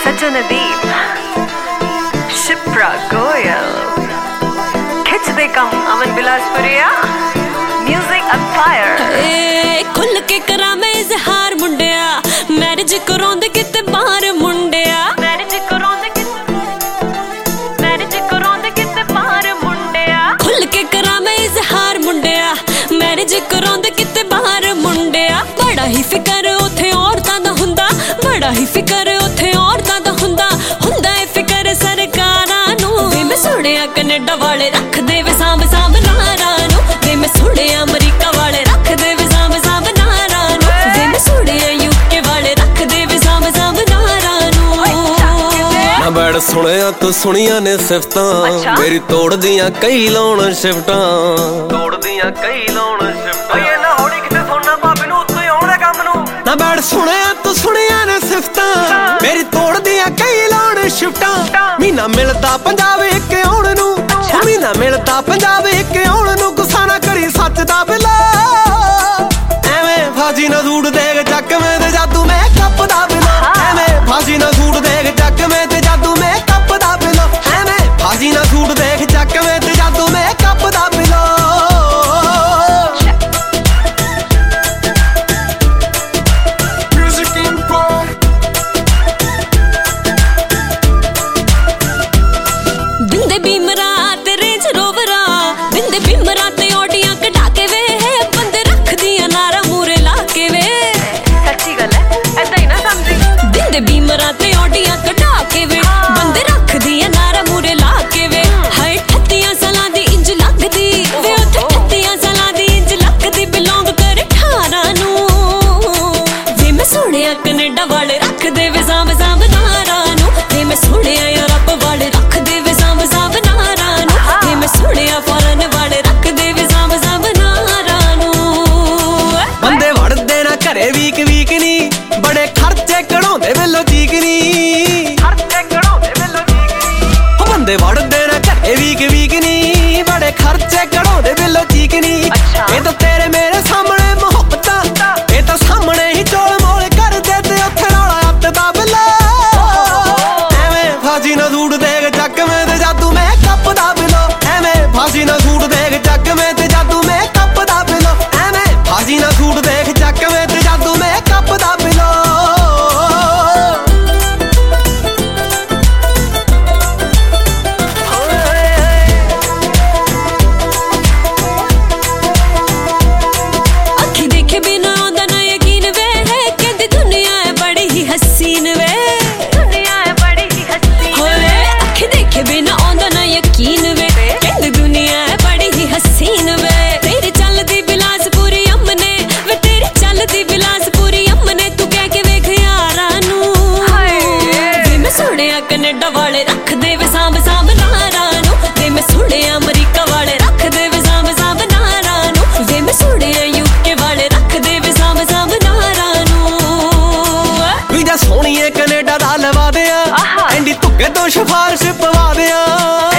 सजनदीप शिप्रा गोयल खिंचदे कम Aman Bilaspuria music empire खुल के करा मैं इजहार मुंडिया मैरिज कराउंदे किते बाहर मुंडिया मैरिज कराउंदे किते बाहर मुंडिया खुल के करा मैं इजहार मुंडिया मैरिज कराउंदे किते बाहर मुंडिया बड़ा ही फिकर उथे औरतां दा हुंदा बड़ा ही फिकर उथे औरतां दा हुंदा है फिकर सरकारां नू वे मैं सुणिया कनेडा वाले रख दे वे सांभ सांभ नारां नू वे मैं सुणिया अमरीका वाले रख दे वे सांभ सांभ नारां नू वे मैं सुणिया यूके वाले रख दे वे सांभ सांभ नारां नू ना बैठ सुनिया तू सुनिया ने सिफतां मेरी तोड़ दियां कई लाउण शिफ्टां तोड़ दियां कई लाउण शिफ्टां ओए ना होड़ी किते सोना भाभी नू उत्ते आउणे काम नू ना बैठ सुनिया तू सुनिया ने सिफतां मेरी तोड़ दियां कई लाउण शिफ्टां महीना मिलदा पंजाब इक आउण नू महीना मिलदा पंजाब इक आउण नू गुस्सा ना करी सच दा बिला एवें फाजी ना सूट देख चक में ते जादू मैं कप दा बिला एवें फाजी ना सूट देख चक में ते जादू मैं कप दा बिला एवें फाजी ना सूट देख चक में ते जादू मैं कप दा बिला बिंदे बीमरा ते रेंज रोवरा बिंदे बीमरा ते ऑडियां कढा के वे बंदे रख दिया नारा मूरे ला के वे सच्ची गल है ऐदा ही ना समझी बिंदे बीमरा ते ऑडियां कढा के वे बंदे रख दिया नारा मूरे ला के वे हाय 38 सालां दी इंज लगदी वे उत्थे 38 सालां दी इंज लगदी बिलोंग कर 18 नू वे मैं सुणिया कनेडा वाले रख दे वे सांभ सांभ नारां नू वे मैं सुणिया यूरोप वाले रख दे वे सांभ सांभ नारां नू वे मैं सुणिया फॉरेन वाले रख दे वे सांभ सांभ नारां नू बंदे वड़दे ना घरे वीक वीक नी बड़े खर्चे कढाउंदे वेलो चीक नी खर्चे कढाउंदे वेलो चीक नी ओ बंदे वड़दे ना घरे वीक नी बड़े खर्चे कढाउंदे वेलो चीक नी ए तो तेरे मेरे सामने मोहब्बतां ए तो सामने ही चोल मोल कर दे ते उत्थे रौला अत दा बिला एवें फाजी ना सूट देख चक में ते जादू मैं कप दा बिलो एवें फाजी ना सूट देख चक में ते जादू मैं कप दा बिलो एवें फाजी ना सूट देख चक में ते जादू मैं कप दा बिलो अखी देखे बिना आंदा ना यकीन वे कहंदी दुनिया है बड़ी ही हसीन वे दुनिया है बड़ी ही हसीन होए अखी देखे बिना आंदा ना यकीन वे कहंदी दुनिया है बड़ी ही हसीन वे तेरी चलदी बिलासपुरी अम्मने वे तेरी चलदी बिलासपुरी अम्मने तू कह के वेख यारां नू वे मैं सुणिया कनेडा वाले रख दे वे सांभ सांभ नारां नू वे मैं सुणिया अमरीका वाले रख दे वे सांभ सांभ नारां नू वे मैं सुणिया यूके वाले रख दे वे सांभ सांभ नारां नू ਵੀਜ਼ਾ ਸੋਹਣੀਏ ਕੈਨੇਡਾ ਦਾ ਲਵਾ ਦਿਆਂ ਐਂਡੀ ਧੁੱਕੇ ਤੋਂ ਸਿਫਾਰਿਸ਼ ਪਵਾ ਦਿਆਂ